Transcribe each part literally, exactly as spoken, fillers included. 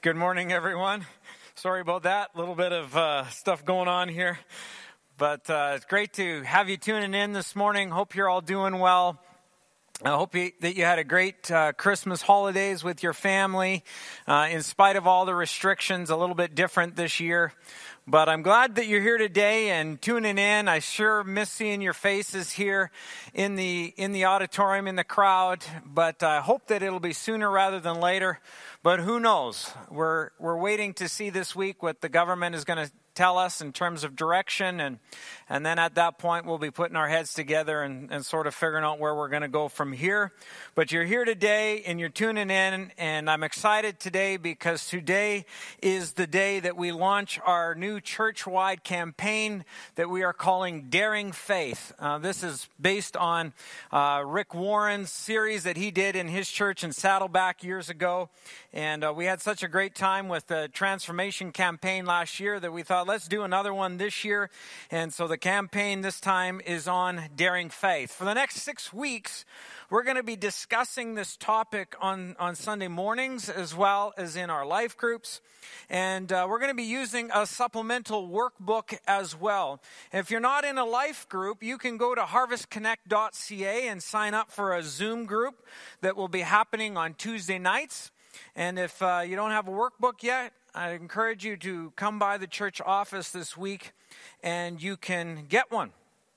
Good morning, everyone. Sorry about that. A little bit of uh, stuff going on here. But uh, it's great to have you tuning in this morning. Hope you're all doing well. I hope you, that you had a great uh, Christmas holidays with your family. Uh, in spite of all the restrictions, a little bit different this year. But I'm glad that you're here today and tuning in. I sure miss seeing your faces here in the in the auditorium, in the crowd. But I hope that it'll be sooner rather than later. But who knows? We're we're waiting to see this week what the government is going to tell us in terms of direction, and and then at that point we'll be putting our heads together and, and sort of figuring out where we're going to go from here. But you're here today and you're tuning in, and I'm excited today because today is the day that we launch our new church-wide campaign that we are calling Daring Faith. Uh, this is based on uh, Rick Warren's series that he did in his church in Saddleback years ago, and uh, we had such a great time with the transformation campaign last year that we thought, let's do another one this year. And so the campaign this time is on Daring Faith. For the next six weeks, we're going to be discussing this topic on, on Sunday mornings as well as in our life groups. And uh, we're going to be using a supplemental workbook as well. If you're not in a life group, you can go to harvest connect dot c a and sign up for a Zoom group that will be happening on Tuesday nights. And if uh, you don't have a workbook yet, I encourage you to come by the church office this week and you can get one.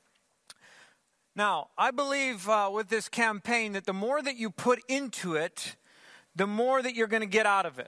Now, I believe uh, with this campaign that the more that you put into it, the more that you're going to get out of it.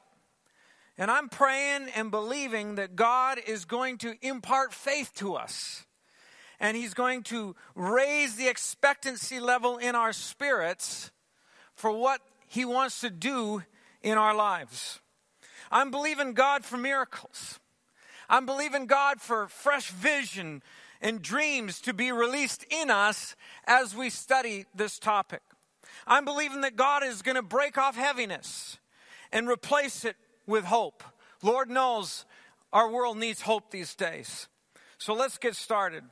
And I'm praying and believing that God is going to impart faith to us. And He's going to raise the expectancy level in our spirits for what He wants to do in our lives. I'm believing God for miracles. I'm believing God for fresh vision and dreams to be released in us as we study this topic. I'm believing that God is going to break off heaviness and replace it with hope. Lord knows our world needs hope these days. So let's get started.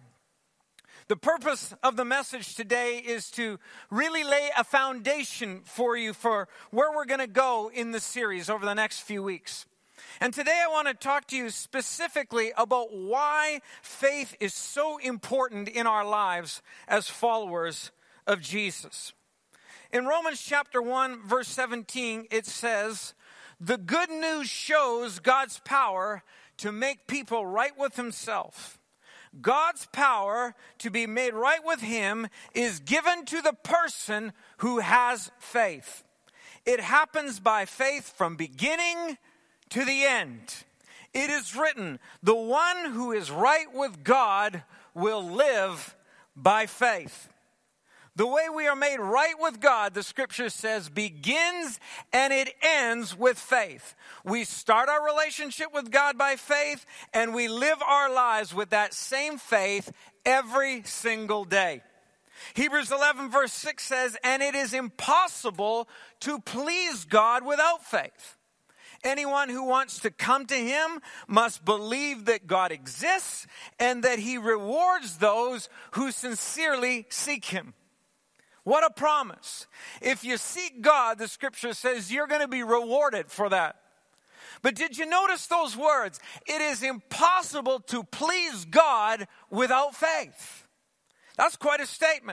The purpose of the message today is to really lay a foundation for you for where we're going to go in this series over the next few weeks. And today I want to talk to you specifically about why faith is so important in our lives as followers of Jesus. In Romans chapter one, verse seventeen, it says, "The good news shows God's power to make people right with Himself. God's power to be made right with Him is given to the person who has faith. It happens by faith from beginning to the end. It is written, the one who is right with God will live by faith." The way we are made right with God, the scripture says, begins and it ends with faith. We start our relationship with God by faith, and we live our lives with that same faith every single day. Hebrews eleven verse six says, "And it is impossible to please God without faith. Anyone who wants to come to Him must believe that God exists and that He rewards those who sincerely seek Him." What a promise. If you seek God, the scripture says you're going to be rewarded for that. But did you notice those words? It is impossible to please God without faith. That's quite a statement.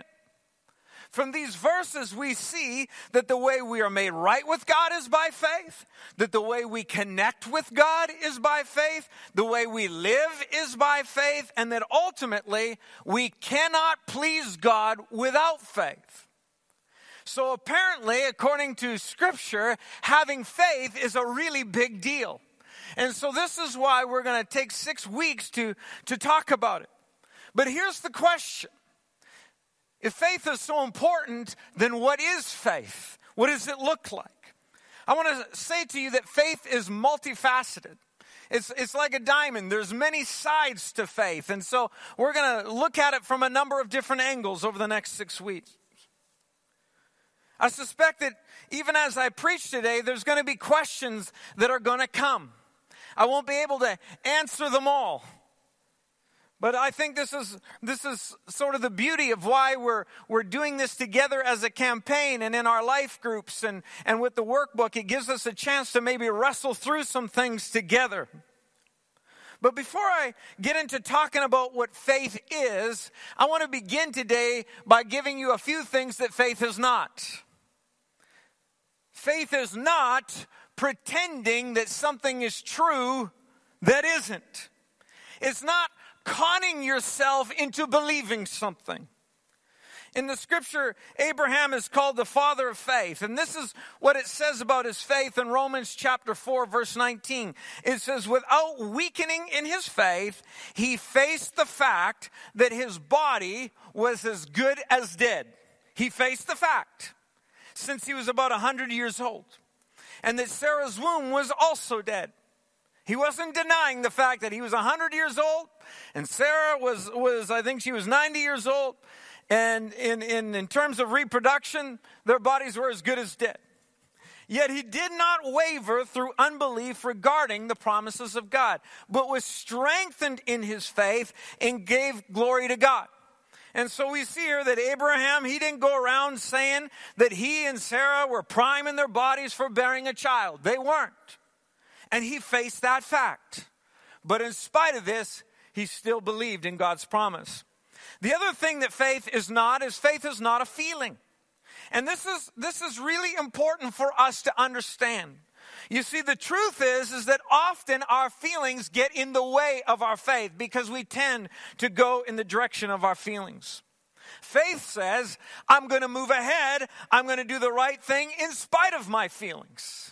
From these verses, we see that the way we are made right with God is by faith, that the way we connect with God is by faith, the way we live is by faith, and that ultimately we cannot please God without faith. So apparently, according to Scripture, having faith is a really big deal. And so this is why we're going to take six weeks to, to talk about it. But here's the question. If faith is so important, then what is faith? What does it look like? I want to say to you that faith is multifaceted. It's, it's like a diamond. There's many sides to faith. And so we're going to look at it from a number of different angles over the next six weeks. I suspect that even as I preach today, there's going to be questions that are going to come. I won't be able to answer them all. But I think this is this is sort of the beauty of why we're we're doing this together as a campaign and in our life groups and, and with the workbook. It gives us a chance to maybe wrestle through some things together. But before I get into talking about what faith is, I want to begin today by giving you a few things that faith is not. Faith is not pretending that something is true that isn't. It's not conning yourself into believing something. In the scripture, Abraham is called the father of faith. And this is what it says about his faith in Romans chapter four, verse nineteen. It says, without weakening in his faith, he faced the fact that his body was as good as dead. He faced the fact since he was about one hundred years old. And that Sarah's womb was also dead. He wasn't denying the fact that he was one hundred years old, and Sarah was, was I think she was ninety years old, and in, in, in terms of reproduction, their bodies were as good as dead. Yet he did not waver through unbelief regarding the promises of God, but was strengthened in his faith and gave glory to God. And so we see here that Abraham, he didn't go around saying that he and Sarah were prime in their bodies for bearing a child. They weren't. And he faced that fact. But in spite of this, he still believed in God's promise. The other thing that faith is not is faith is not a feeling. And this is this is really important for us to understand. You see, the truth is, is that often our feelings get in the way of our faith because we tend to go in the direction of our feelings. Faith says, I'm going to move ahead. I'm going to do the right thing in spite of my feelings.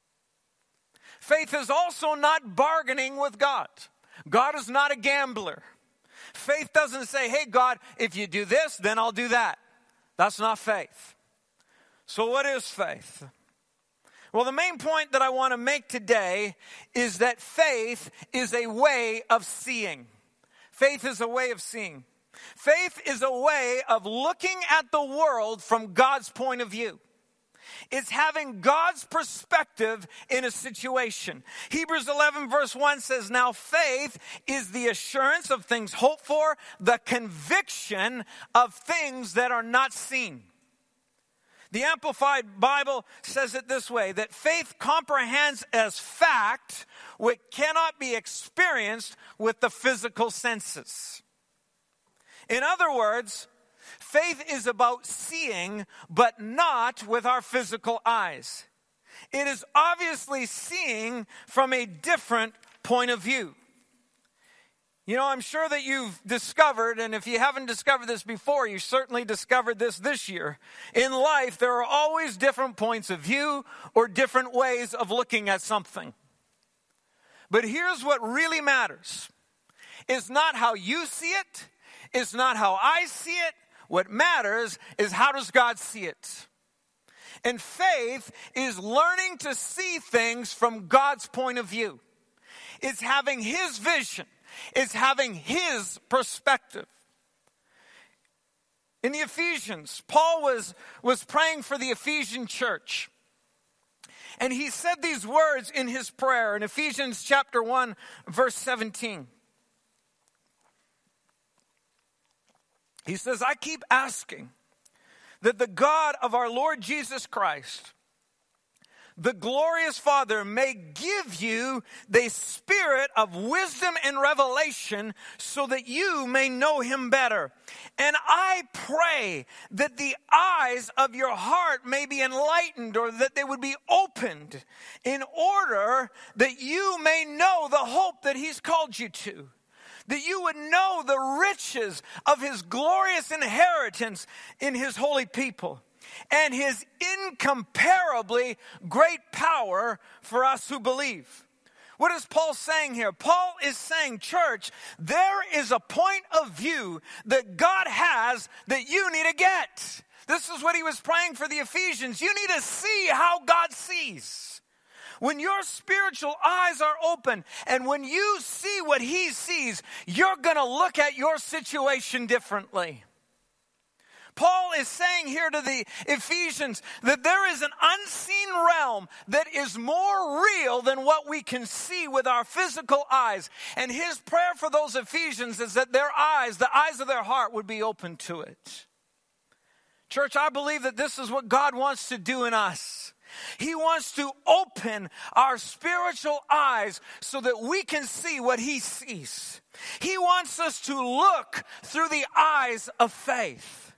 Faith is also not bargaining with God. God is not a gambler. Faith doesn't say, hey, God, if you do this, then I'll do that. That's not faith. So what is faith? Well, the main point that I want to make today is that faith is a way of seeing. Faith is a way of seeing. Faith is a way of looking at the world from God's point of view. It's having God's perspective in a situation. Hebrews eleven verse one says, now faith is the assurance of things hoped for, the conviction of things that are not seen. The Amplified Bible says it this way, that faith comprehends as fact what cannot be experienced with the physical senses. In other words, faith is about seeing, but not with our physical eyes. It is obviously seeing from a different point of view. You know, I'm sure that you've discovered, and if you haven't discovered this before, you certainly discovered this this year. In life, there are always different points of view or different ways of looking at something. But here's what really matters. It's not how you see it. It's not how I see it. What matters is how does God see it? And faith is learning to see things from God's point of view. It's having His vision. It's having His perspective. In the Ephesians, Paul was, was praying for the Ephesian church. And he said these words in his prayer in Ephesians chapter one, verse seventeen. He says, I keep asking that the God of our Lord Jesus Christ, the glorious Father, may give you the spirit of wisdom and revelation so that you may know Him better. And I pray that the eyes of your heart may be enlightened, or that they would be opened, in order that you may know the hope that He's called you to. That you would know the riches of His glorious inheritance in His holy people, and His incomparably great power for us who believe. What is Paul saying here? Paul is saying, church, there is a point of view that God has that you need to get. This is what he was praying for the Ephesians. You need to see how God sees. When your spiritual eyes are open and when you see what He sees, you're going to look at your situation differently. Paul is saying here to the Ephesians that there is an unseen realm that is more real than what we can see with our physical eyes. And his prayer for those Ephesians is that their eyes, the eyes of their heart, would be open to it. Church, I believe that this is what God wants to do in us. He wants to open our spiritual eyes so that we can see what he sees. He wants us to look through the eyes of faith.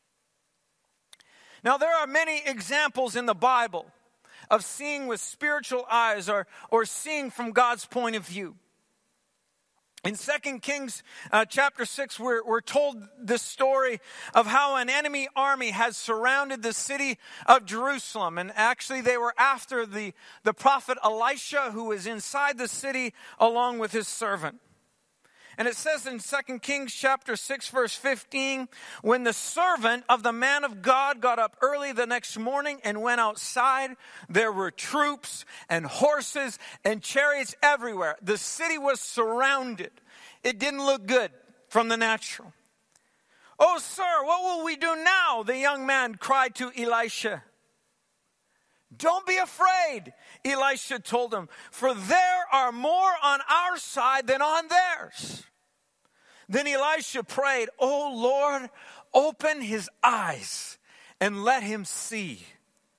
Now, there are many examples in the Bible of seeing with spiritual eyes or, or seeing from God's point of view. In Second Kings uh, chapter six, we're, we're told this story of how an enemy army has surrounded the city of Jerusalem. And actually they were after the, the prophet Elisha, who was inside the city along with his servant. And it says in Second Kings chapter six, verse fifteen, when the servant of the man of God got up early the next morning and went outside, there were troops and horses and chariots everywhere. The city was surrounded. It didn't look good from the natural. "Oh, sir, what will we do now?" the young man cried to Elisha. "Don't be afraid," Elisha told him, "for there are more on our side than on theirs." Then Elisha prayed, "Oh Lord, open his eyes and let him see."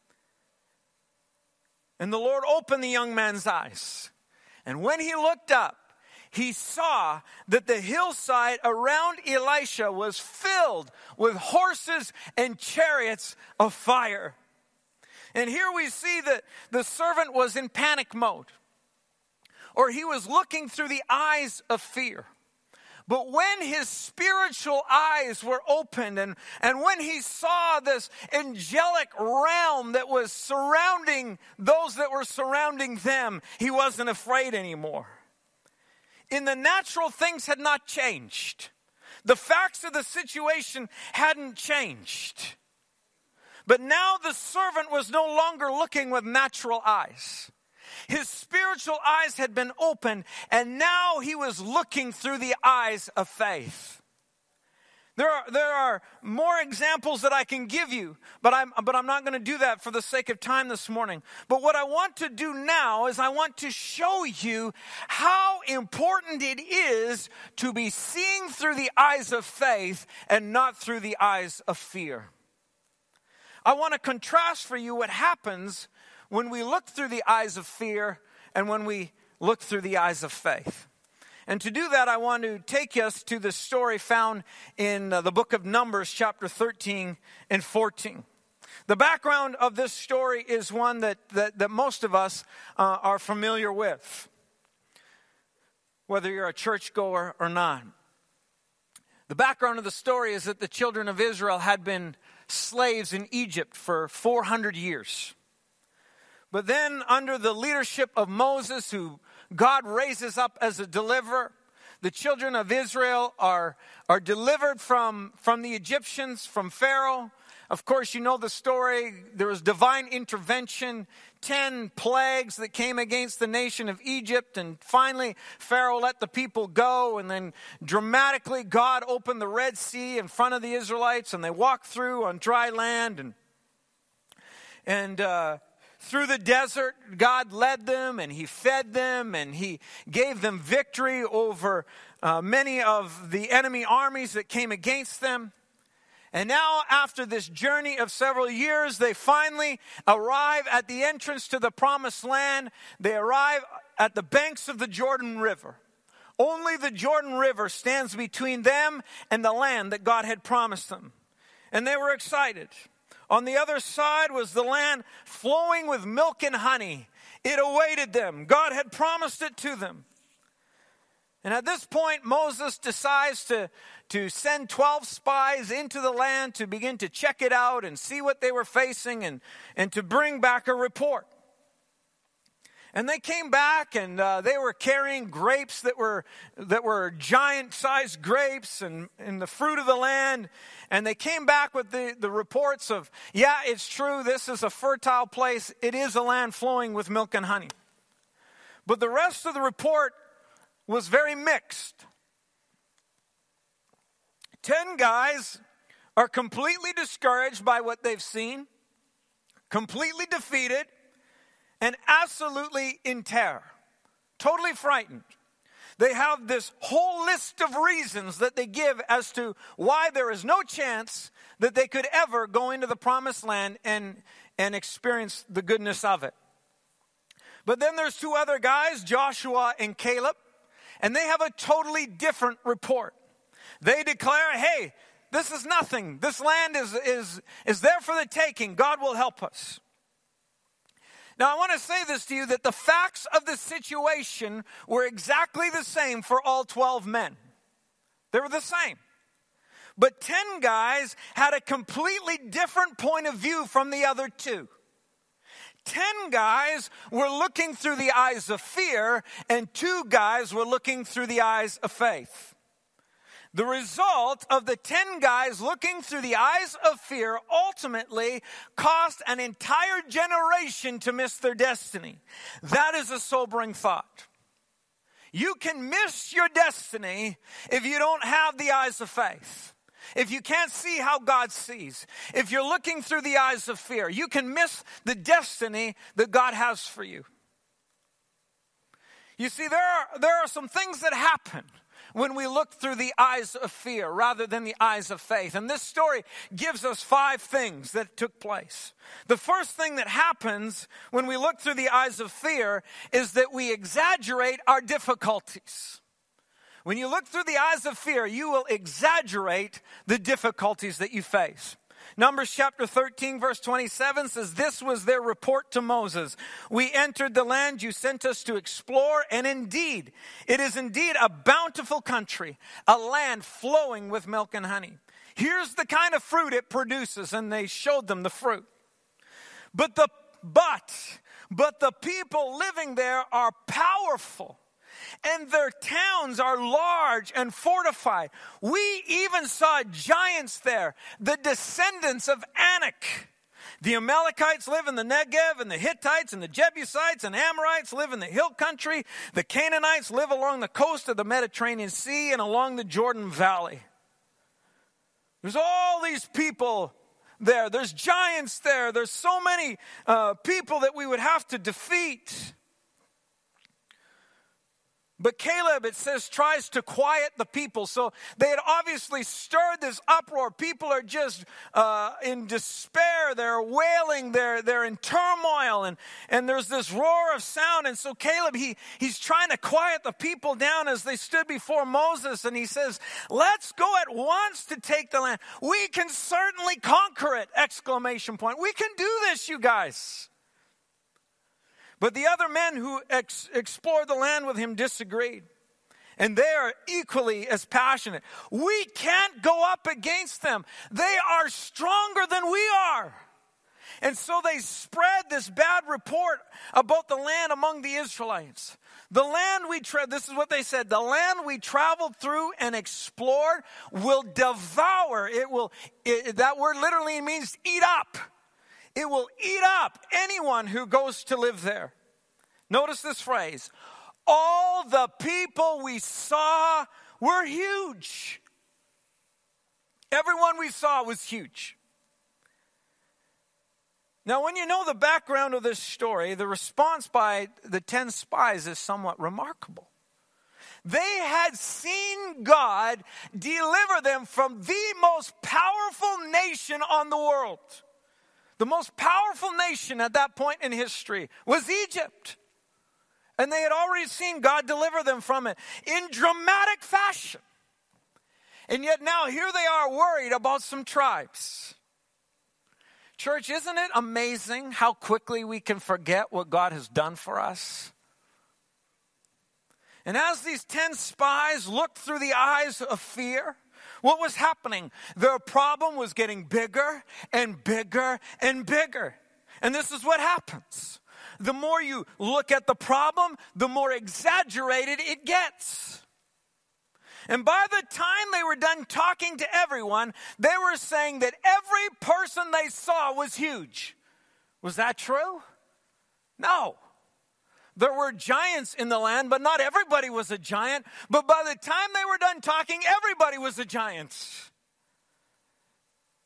And the Lord opened the young man's eyes. And when he looked up, he saw that the hillside around Elisha was filled with horses and chariots of fire. And here we see that the servant was in panic mode, or he was looking through the eyes of fear. But when his spiritual eyes were opened and, and when he saw this angelic realm that was surrounding those that were surrounding them, he wasn't afraid anymore. In the natural, things had not changed. The facts of the situation hadn't changed. But now the servant was no longer looking with natural eyes. His spiritual eyes had been opened, and now he was looking through the eyes of faith. There are, there are more examples that I can give you, but I'm, but I'm not going to do that for the sake of time this morning. But what I want to do now is I want to show you how important it is to be seeing through the eyes of faith and not through the eyes of fear. I want to contrast for you what happens when we look through the eyes of fear and when we look through the eyes of faith. And to do that, I want to take us to the story found in uh, the book of Numbers, chapter thirteen and fourteen. The background of this story is one that, that, that most of us uh, are familiar with, whether you're a churchgoer or not. The background of the story is that the children of Israel had been slaves in Egypt for four hundred years. But then under the leadership of Moses, who God raises up as a deliverer, the children of Israel are, are delivered from, from the Egyptians, from Pharaoh. Of course, you know the story. There was divine intervention, ten plagues that came against the nation of Egypt. And finally, Pharaoh let the people go. And then dramatically, God opened the Red Sea in front of the Israelites. And they walked through on dry land. And, and uh, through the desert, God led them and he fed them. And he gave them victory over uh, many of the enemy armies that came against them. And now, after this journey of several years, they finally arrive at the entrance to the promised land. They arrive at the banks of the Jordan River. Only the Jordan River stands between them and the land that God had promised them. And they were excited. On the other side was the land flowing with milk and honey. It awaited them. God had promised it to them. And at this point, Moses decides to, to send twelve spies into the land to begin to check it out and see what they were facing and, and to bring back a report. And they came back and uh, they were carrying grapes that were that were giant-sized grapes and, and the fruit of the land. And they came back with the, the reports of, yeah, it's true, this is a fertile place. It is a land flowing with milk and honey. But the rest of the report was very mixed. Ten guys are completely discouraged by what they've seen, completely defeated, and absolutely in terror, totally frightened. They have this whole list of reasons that they give as to why there is no chance that they could ever go into the promised land and, and experience the goodness of it. But then there's two other guys, Joshua and Caleb, and they have a totally different report. They declare, hey, this is nothing. This land is, is, is there for the taking. God will help us. Now, I want to say this to you, that the facts of the situation were exactly the same for all twelve men. They were the same. But ten guys had a completely different point of view from the other two. Ten guys were looking through the eyes of fear, and two guys were looking through the eyes of faith. The result of the ten guys looking through the eyes of fear ultimately caused an entire generation to miss their destiny. That is a sobering thought. You can miss your destiny if you don't have the eyes of faith. If you can't see how God sees. If you're looking through the eyes of fear, you can miss the destiny that God has for you. You see, there are, there are some things that happen when we look through the eyes of fear rather than the eyes of faith. And this story gives us five things that took place. The first thing that happens when we look through the eyes of fear is that we exaggerate our difficulties. When you look through the eyes of fear, you will exaggerate the difficulties that you face. Numbers chapter thirteen, verse twenty-seven says, this was their report to Moses. We entered the land you sent us to explore, and indeed, it is indeed a bountiful country, a land flowing with milk and honey. Here's the kind of fruit it produces, and they showed them the fruit. But the, but, but the people living there are powerful, and their towns are large and fortified. We even saw giants there, the descendants of Anak. The Amalekites live in the Negev, and the Hittites and the Jebusites and Amorites live in the hill country. The Canaanites live along the coast of the Mediterranean Sea and along the Jordan Valley. There's all these people there. There's giants there. There's so many uh, people that we would have to defeat. But Caleb, it says, tries to quiet the people. So they had obviously stirred this uproar. People are just uh, in despair. They're wailing. They're, they're in turmoil. And, and there's this roar of sound. And so Caleb, he, he's trying to quiet the people down as they stood before Moses. And he says, let's go at once to take the land. We can certainly conquer it! Exclamation point. We can do this, you guys. But the other men who ex- explored the land with him disagreed. And they are equally as passionate. We can't go up against them. They are stronger than we are. And so they spread this bad report about the land among the Israelites. The land we tra- this is what they said, the land we traveled through and explored will devour. It will, it, that word literally means eat up. It will eat up anyone who goes to live there. Notice this phrase. All the people we saw were huge. Everyone we saw was huge. Now, when you know the background of this story, the response by the ten spies is somewhat remarkable. They had seen God deliver them from the most powerful nation on the world. The most powerful nation at that point in history was Egypt. And they had already seen God deliver them from it in dramatic fashion. And yet now here they are worried about some tribes. Church, isn't it amazing how quickly we can forget what God has done for us? And as these ten spies looked through the eyes of fear, what was happening? Their problem was getting bigger and bigger and bigger. And this is what happens. The more you look at the problem, the more exaggerated it gets. And by the time they were done talking to everyone, they were saying that every person they saw was huge. Was that true? No. There were giants in the land, but not everybody was a giant. But by the time they were done talking, everybody was a giant.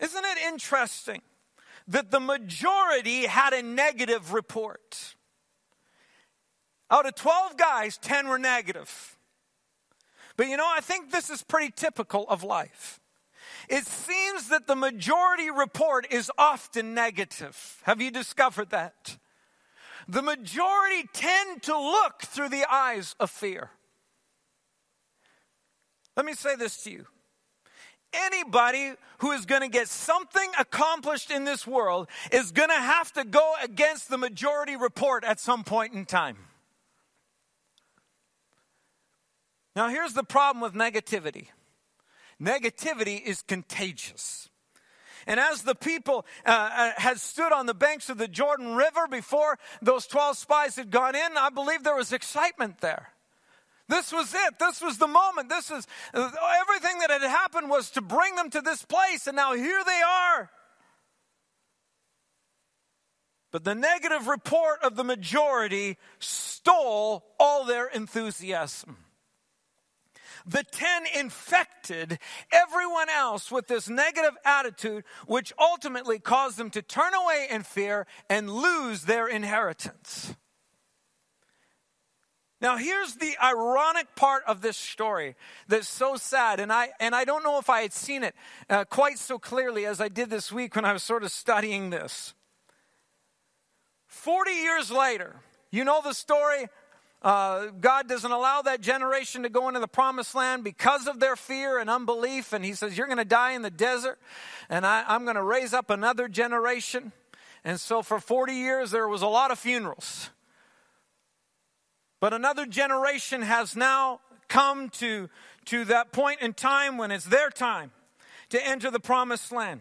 Isn't it interesting that the majority had a negative report? Out of twelve guys, ten were negative. But you know, I think this is pretty typical of life. It seems that the majority report is often negative. Have you discovered that? The majority tend to look through the eyes of fear. Let me say this to you. Anybody who is going to get something accomplished in this world is going to have to go against the majority report at some point in time. Now, here's the problem with negativity. Negativity is contagious. And as the people uh, had stood on the banks of the Jordan River before those twelve spies had gone in, I believe there was excitement there. This was it. This was the moment. This is everything that had happened was to bring them to this place, and now here they are. But the negative report of the majority stole all their enthusiasm. The ten infected everyone else with this negative attitude, which ultimately caused them to turn away in fear and lose their inheritance. Now, here's the ironic part of this story that's so sad, and I and I don't know if I had seen it uh, quite so clearly as I did this week when I was sort of studying this. Forty years later, you know the story. Uh, God doesn't allow that generation to go into the promised land because of their fear and unbelief, and he says, you're going to die in the desert, and I, I'm going to raise up another generation. And so for forty years, there was a lot of funerals. But another generation has now come to, to that point in time when it's their time to enter the promised land.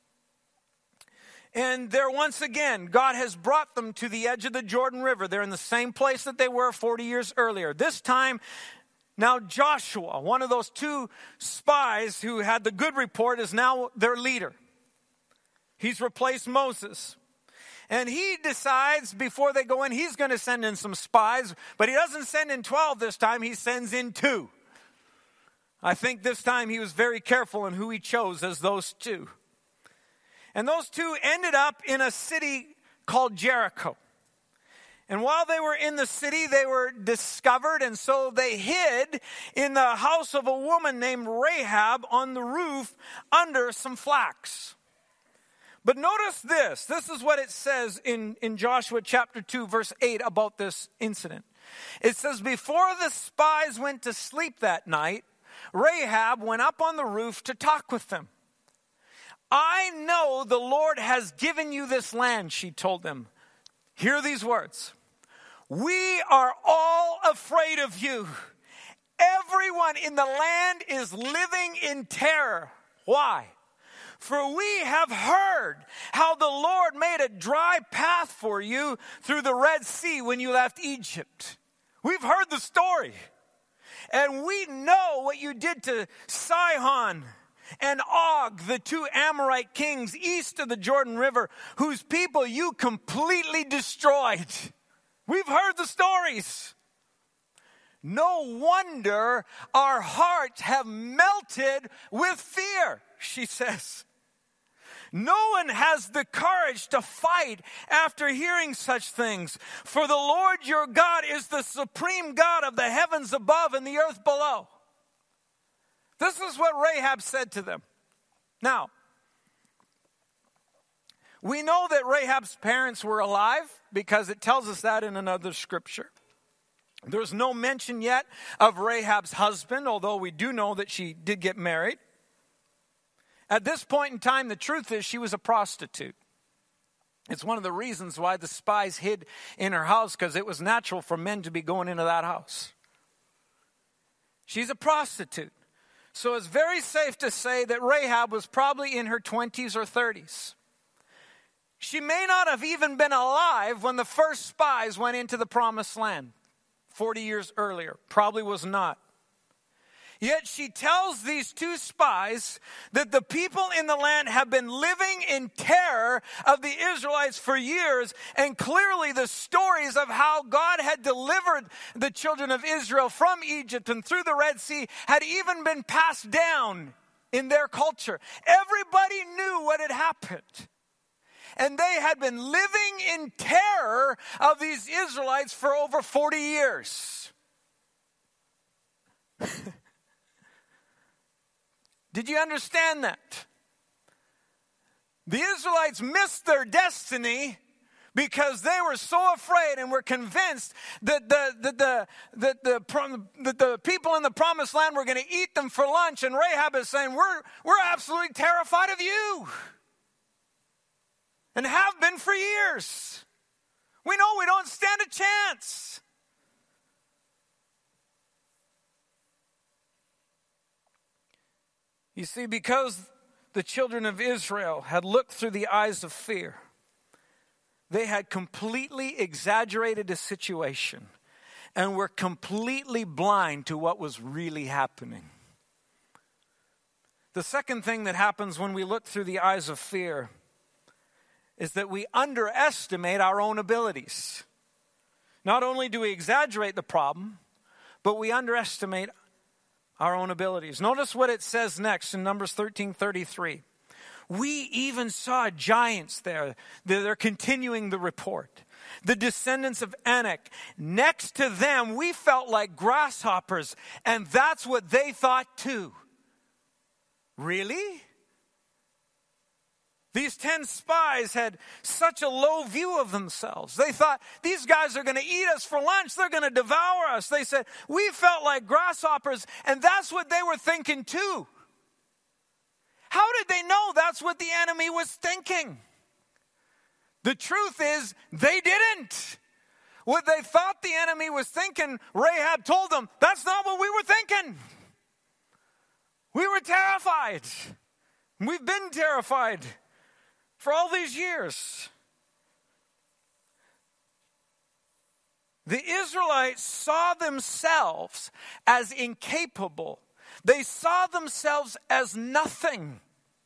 And there once again, God has brought them to the edge of the Jordan River. They're in the same place that they were forty years earlier. This time, now Joshua, one of those two spies who had the good report, is now their leader. He's replaced Moses. And he decides before they go in, he's going to send in some spies. But he doesn't send in twelve this time, he sends in two. I think this time he was very careful in who he chose as those two. And those two ended up in a city called Jericho. And while they were in the city, they were discovered, and so they hid in the house of a woman named Rahab on the roof under some flax. But notice this. This is what it says in, in Joshua chapter two, verse eight about this incident. It says, before the spies went to sleep that night, Rahab went up on the roof to talk with them. I know the Lord has given you this land, she told them. Hear these words. We are all afraid of you. Everyone in the land is living in terror. Why? For we have heard how the Lord made a dry path for you through the Red Sea when you left Egypt. We've heard the story. And we know what you did to Sihon and Og, the two Amorite kings east of the Jordan River, whose people you completely destroyed. We've heard the stories. No wonder our hearts have melted with fear, she says. No one has the courage to fight after hearing such things. For the Lord your God is the supreme God of the heavens above and the earth below. This is what Rahab said to them. Now, we know that Rahab's parents were alive because it tells us that in another scripture. There's no mention yet of Rahab's husband, although we do know that she did get married. At this point in time, the truth is she was a prostitute. It's one of the reasons why the spies hid in her house, because it was natural for men to be going into that house. She's a prostitute. So it's very safe to say that Rahab was probably in her twenties or thirties. She may not have even been alive when the first spies went into the promised land forty years earlier. Probably was not. Yet she tells these two spies that the people in the land have been living in terror of the Israelites for years, and clearly the stories of how God had delivered the children of Israel from Egypt and through the Red Sea had even been passed down in their culture. Everybody knew what had happened. And they had been living in terror of these Israelites for over forty years. Did you understand that? The Israelites missed their destiny because they were so afraid and were convinced that the, that the, that the, that the people in the promised land were going to eat them for lunch. And Rahab is saying, we're, we're absolutely terrified of you. And have been for years. We know we don't stand a chance. You see, because the children of Israel had looked through the eyes of fear, they had completely exaggerated the situation and were completely blind to what was really happening. The second thing that happens when we look through the eyes of fear is that we underestimate our own abilities. Not only do we exaggerate the problem, but we underestimate our own abilities. Notice what it says next in Numbers thirteen thirty-three. We even saw giants there. They're continuing the report. The descendants of Anak. Next to them, we felt like grasshoppers, and that's what they thought too. Really? These ten spies had such a low view of themselves. They thought, these guys are going to eat us for lunch. They're going to devour us. They said, we felt like grasshoppers, and that's what they were thinking too. How did they know that's what the enemy was thinking? The truth is, they didn't. What they thought the enemy was thinking, Rahab told them, that's not what we were thinking. We were terrified. We've been terrified for all these years. The Israelites saw themselves as incapable. They saw themselves as nothing.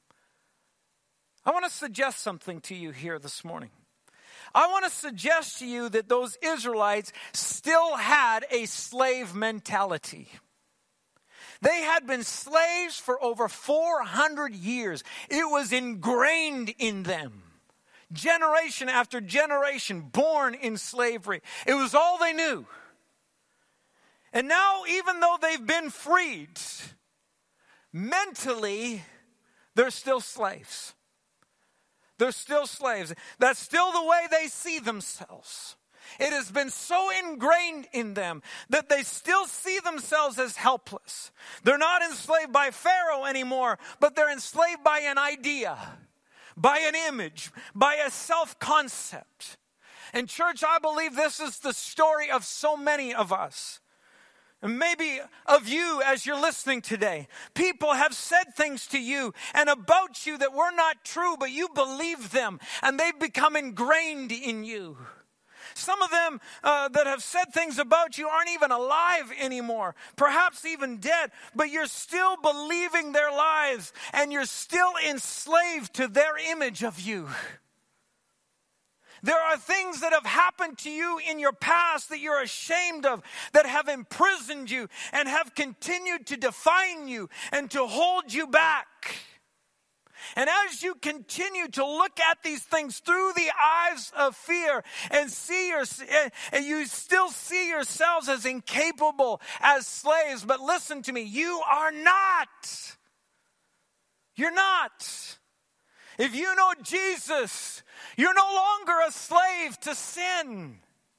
I want to suggest something to you here this morning. I want to suggest to you that those Israelites still had a slave mentality. They had been slaves for over four hundred years. It was ingrained in them. Generation after generation, born in slavery. It was all they knew. And now, even though they've been freed, mentally, they're still slaves. They're still slaves. That's still the way they see themselves. It has been so ingrained in them that they still see themselves as helpless. They're not enslaved by Pharaoh anymore, but they're enslaved by an idea, by an image, by a self-concept. And church, I believe this is the story of so many of us. And maybe of you as you're listening today. People have said things to you and about you that were not true, but you believe them and they've become ingrained in you. Some of them uh, that have said things about you aren't even alive anymore, perhaps even dead, but you're still believing their lies and you're still enslaved to their image of you. There are things that have happened to you in your past that you're ashamed of, that have imprisoned you and have continued to define you and to hold you back. And as you continue to look at these things through the eyes of fear and see your, and you still see yourselves as incapable, as slaves, but listen to me, you are not. You're not. If you know Jesus, you're no longer a slave to sin.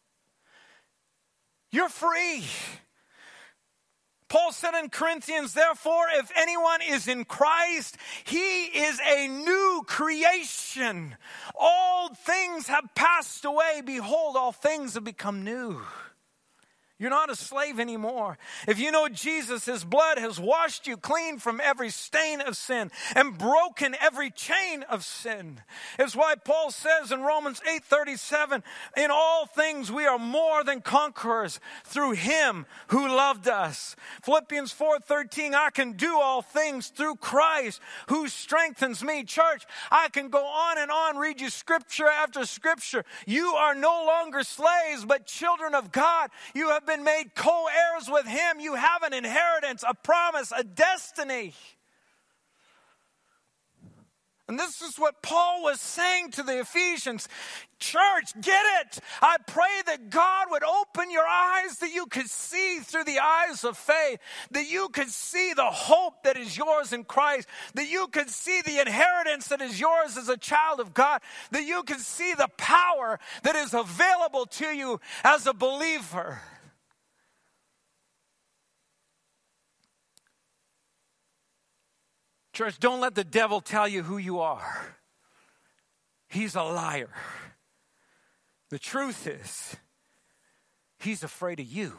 You're free. Paul said in Corinthians, therefore, if anyone is in Christ, he is a new creation. All things have passed away. Behold, all things have become new. You're not a slave anymore. If you know Jesus, his blood has washed you clean from every stain of sin and broken every chain of sin. It's why Paul says in Romans eight thirty-seven, in all things we are more than conquerors through him who loved us. Philippians four thirteen, I can do all things through Christ who strengthens me. Church, I can go on and on, read you scripture after scripture. You are no longer slaves, but children of God. You have been made co-heirs with him. You have an inheritance, a promise, a destiny. And this is what Paul was saying to the Ephesians. Church, get it. I pray that God would open your eyes, that you could see through the eyes of faith, that you could see the hope that is yours in Christ, that you could see the inheritance that is yours as a child of God, that you could see the power that is available to you as a believer. Church, don't let the devil tell you who you are. He's a liar. The truth is, he's afraid of you.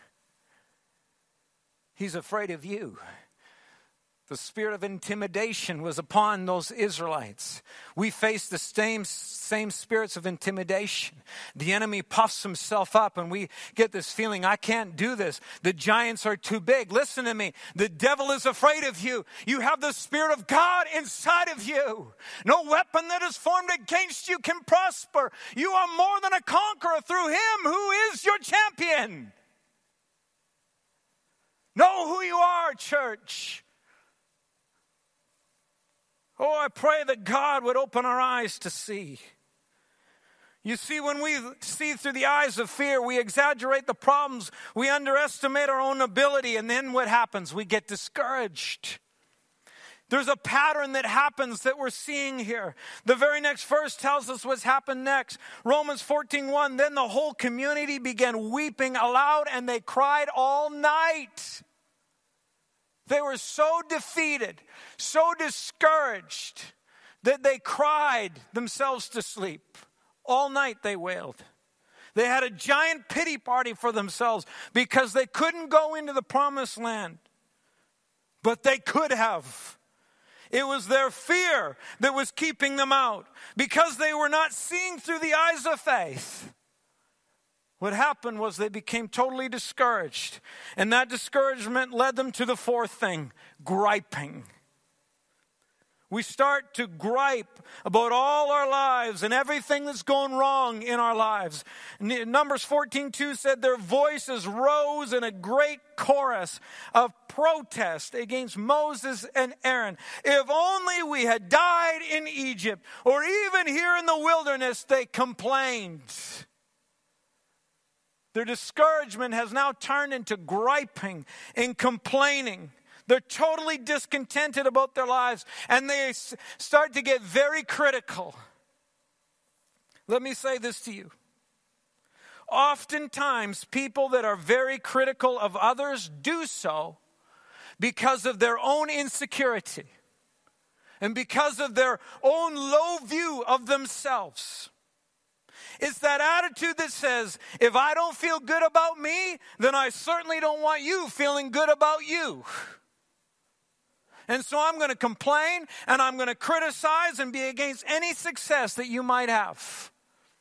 He's afraid of you. The spirit of intimidation was upon those Israelites. We face the same, same spirits of intimidation. The enemy puffs himself up and we get this feeling, I can't do this. The giants are too big. Listen to me. The devil is afraid of you. You have the Spirit of God inside of you. No weapon that is formed against you can prosper. You are more than a conqueror through him who is your champion. Know who you are, church. Oh, I pray that God would open our eyes to see. You see, when we see through the eyes of fear, we exaggerate the problems, we underestimate our own ability, and then what happens? We get discouraged. There's a pattern that happens that we're seeing here. The very next verse tells us what's happened next. Romans fourteen one, then the whole community began weeping aloud, and they cried all night. They were so defeated, so discouraged, that they cried themselves to sleep. All night they wailed. They had a giant pity party for themselves because they couldn't go into the promised land. But they could have. It was their fear that was keeping them out because they were not seeing through the eyes of faith. What happened was they became totally discouraged. And that discouragement led them to the fourth thing, griping. We start to gripe about all our lives and everything that's going wrong in our lives. Numbers fourteen two said their voices rose in a great chorus of protest against Moses and Aaron. If only we had died in Egypt, or even here in the wilderness, they complained. Their discouragement has now turned into griping and complaining. They're totally discontented about their lives, and they start to get very critical. Let me say this to you. Oftentimes, people that are very critical of others do so because of their own insecurity and because of their own low view of themselves. It's that attitude that says, if I don't feel good about me, then I certainly don't want you feeling good about you. And so I'm going to complain and I'm going to criticize and be against any success that you might have.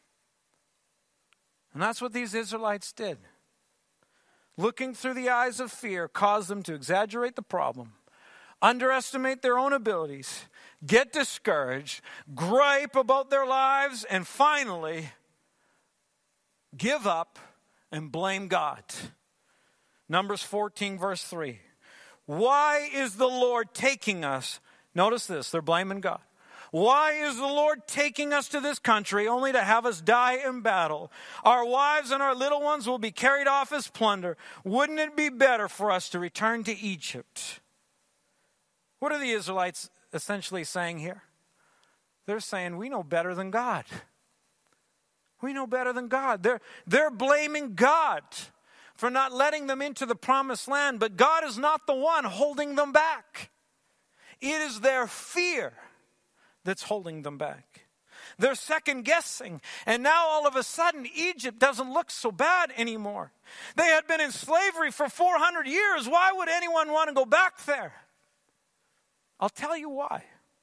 And that's what these Israelites did. Looking through the eyes of fear caused them to exaggerate the problem, underestimate their own abilities, get discouraged, gripe about their lives, and finally give up and blame God. Numbers fourteen verse three. Why is the Lord taking us? Notice this, they're blaming God. Why is the Lord taking us to this country only to have us die in battle? Our wives and our little ones will be carried off as plunder. Wouldn't it be better for us to return to Egypt? What are the Israelites essentially saying here? They're saying, we know better than God. We know better than God. They're, they're blaming God for not letting them into the promised land, but God is not the one holding them back. It is their fear that's holding them back. They're second guessing, and now all of a sudden Egypt doesn't look so bad anymore. They had been in slavery for four hundred years. Why would anyone want to go back there? I'll tell you why.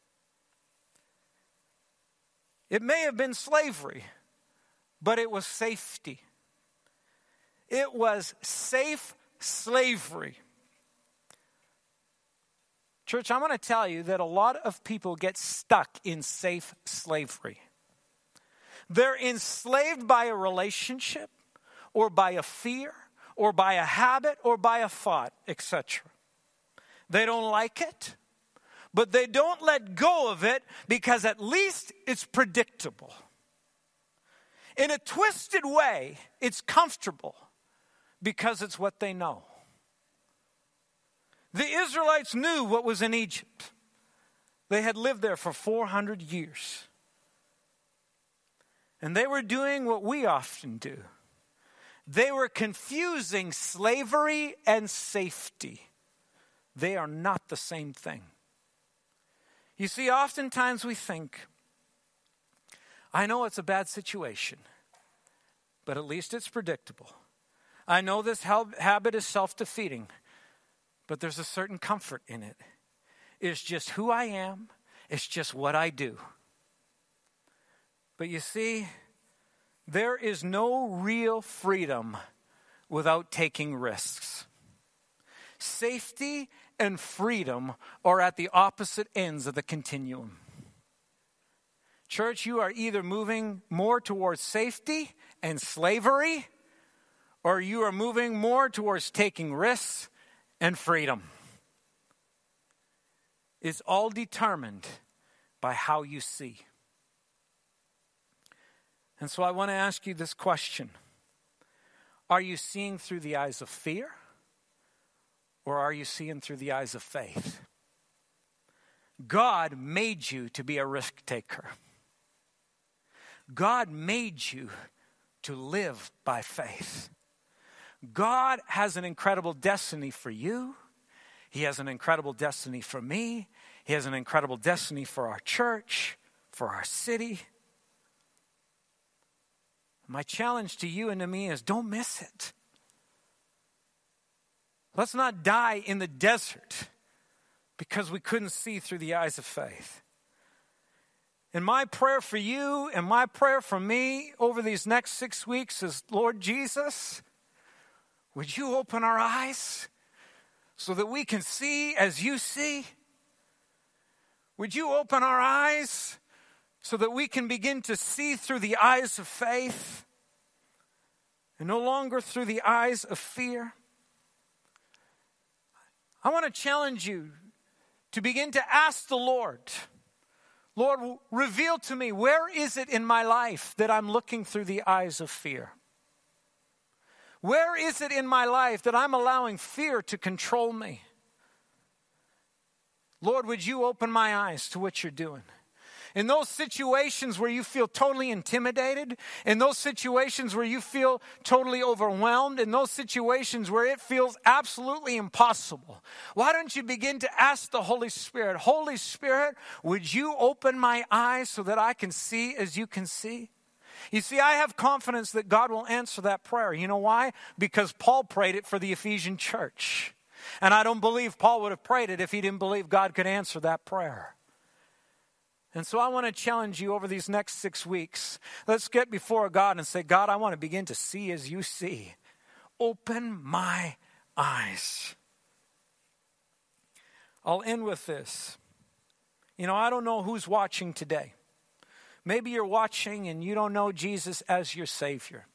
It may have been slavery, but it was safety. It was safe slavery. Church, I'm going to tell you that a lot of people get stuck in safe slavery. They're enslaved by a relationship, or by a fear, or by a habit, or by a thought, et cetera. They don't like it, but they don't let go of it because at least it's predictable. In a twisted way, it's comfortable because it's what they know. The Israelites knew what was in Egypt. They had lived there for four hundred years. And they were doing what we often do. They were confusing slavery and safety. They are not the same thing. You see, oftentimes we think, I know it's a bad situation, but at least it's predictable. I know this habit is self-defeating, but there's a certain comfort in it. It's just who I am. It's just what I do. But you see, there is no real freedom without taking risks. Safety and freedom are at the opposite ends of the continuum. Church, you are either moving more towards safety and slavery, or you are moving more towards taking risks and freedom. It's all determined by how you see. And so I want to ask you this question. Are you seeing through the eyes of fear, or are you seeing through the eyes of faith? God made you to be a risk taker. God made you to live by faith. God has an incredible destiny for you. He has an incredible destiny for me. He has an incredible destiny for our church, for our city. My challenge to you and to me is don't miss it. Let's not die in the desert because we couldn't see through the eyes of faith. And my prayer for you and my prayer for me over these next six weeks is, Lord Jesus, would you open our eyes so that we can see as you see? Would you open our eyes so that we can begin to see through the eyes of faith and no longer through the eyes of fear? I want to challenge you to begin to ask the Lord, Lord, reveal to me, where is it in my life that I'm looking through the eyes of fear? Where is it in my life that I'm allowing fear to control me? Lord, would you open my eyes to what you're doing? In those situations where you feel totally intimidated, in those situations where you feel totally overwhelmed, in those situations where it feels absolutely impossible, why don't you begin to ask the Holy Spirit, Holy Spirit, would you open my eyes so that I can see as you can see? You see, I have confidence that God will answer that prayer. You know why? Because Paul prayed it for the Ephesian church. And I don't believe Paul would have prayed it if he didn't believe God could answer that prayer. And so I want to challenge you over these next six weeks. Let's get before God and say, God, I want to begin to see as you see. Open my eyes. I'll end with this. You know, I don't know who's watching today. Maybe you're watching and you don't know Jesus as your Savior.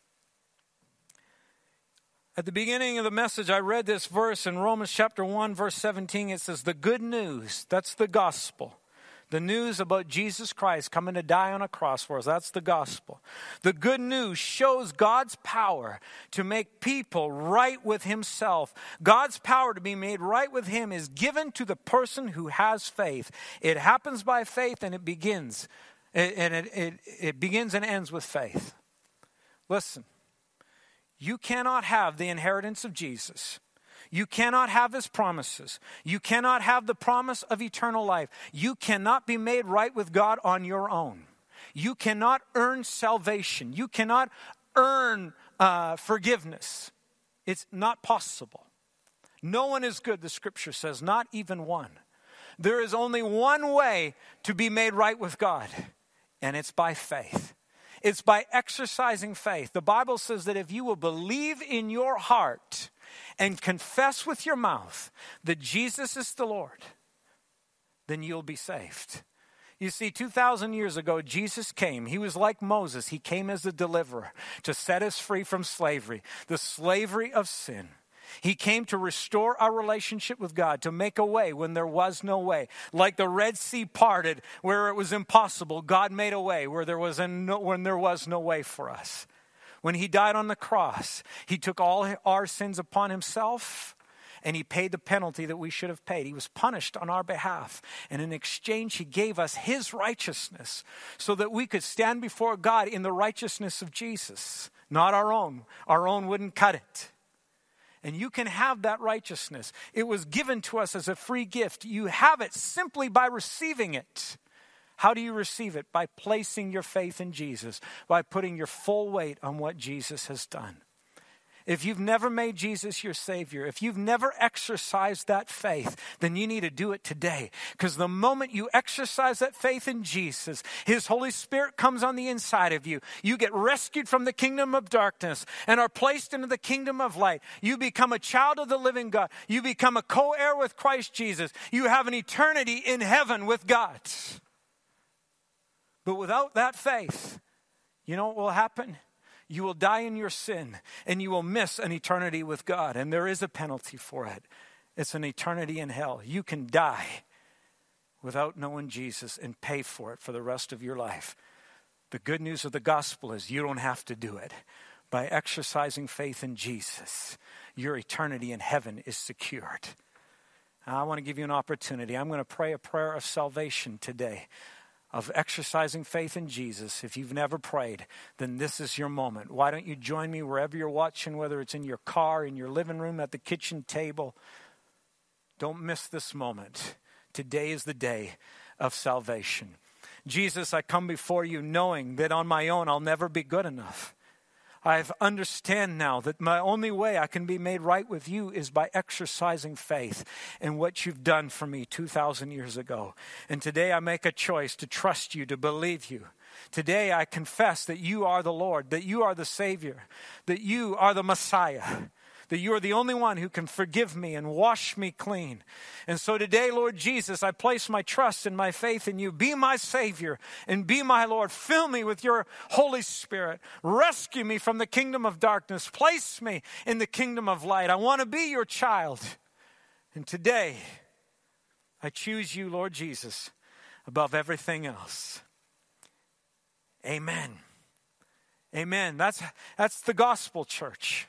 At the beginning of the message, I read this verse in Romans chapter one, verse seventeen. It says, the good news, that's the gospel. The news about Jesus Christ coming to die on a cross for us, that's the gospel. The good news shows God's power to make people right with himself. God's power to be made right with him is given to the person who has faith. It happens by faith and it begins. And it, it, it begins and ends with faith. Listen, you cannot have the inheritance of Jesus. You cannot have his promises. You cannot have the promise of eternal life. You cannot be made right with God on your own. You cannot earn salvation. You cannot earn uh, forgiveness. It's not possible. No one is good, the scripture says, not even one. There is only one way to be made right with God. And it's by faith. It's by exercising faith. The Bible says that if you will believe in your heart and confess with your mouth that Jesus is the Lord, then you'll be saved. You see, two thousand years ago, Jesus came. He was like Moses. He came as a deliverer to set us free from slavery, the slavery of sin. He came to restore our relationship with God, to make a way when there was no way. Like the Red Sea parted where it was impossible, God made a way where there was a no, when there was no way for us. When he died on the cross, he took all our sins upon himself, and he paid the penalty that we should have paid. He was punished on our behalf. And in exchange, he gave us his righteousness so that we could stand before God in the righteousness of Jesus, not our own. Our own wouldn't cut it. And you can have that righteousness. It was given to us as a free gift. You have it simply by receiving it. How do you receive it? By placing your faith in Jesus, by putting your full weight on what Jesus has done. If you've never made Jesus your Savior, if you've never exercised that faith, then you need to do it today. Because the moment you exercise that faith in Jesus, his Holy Spirit comes on the inside of you. You get rescued from the kingdom of darkness and are placed into the kingdom of light. You become a child of the living God. You become a co-heir with Christ Jesus. You have an eternity in heaven with God. But without that faith, you know what will happen? You will die in your sin, and you will miss an eternity with God. And there is a penalty for it. It's an eternity in hell. You can die without knowing Jesus and pay for it for the rest of your life. The good news of the gospel is you don't have to do it. By exercising faith in Jesus, your eternity in heaven is secured. I want to give you an opportunity. I'm going to pray a prayer of salvation today, of exercising faith in Jesus. If you've never prayed, then this is your moment. Why don't you join me wherever you're watching, whether it's in your car, in your living room, at the kitchen table. Don't miss this moment. Today is the day of salvation. Jesus, I come before you knowing that on my own I'll never be good enough. I understand now that my only way I can be made right with you is by exercising faith in what you've done for me two thousand years ago. And today I make a choice to trust you, to believe you. Today I confess that you are the Lord, that you are the Savior, that you are the Messiah, that you are the only one who can forgive me and wash me clean. And so today, Lord Jesus, I place my trust and my faith in you. Be my Savior and be my Lord. Fill me with your Holy Spirit. Rescue me from the kingdom of darkness. Place me in the kingdom of light. I want to be your child. And today, I choose you, Lord Jesus, above everything else. Amen. Amen. That's, that's the gospel, church.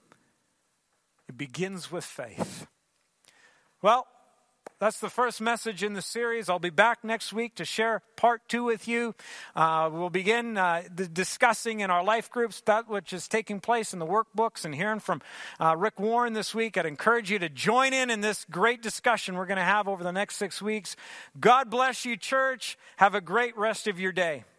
It begins with faith. Well, that's the first message in the series. I'll be back next week to share part two with you. Uh, we'll begin uh, the discussing in our life groups that which is taking place in the workbooks and hearing from uh, Rick Warren this week. I'd encourage you to join in in this great discussion we're going to have over the next six weeks. God bless you, church. Have a great rest of your day.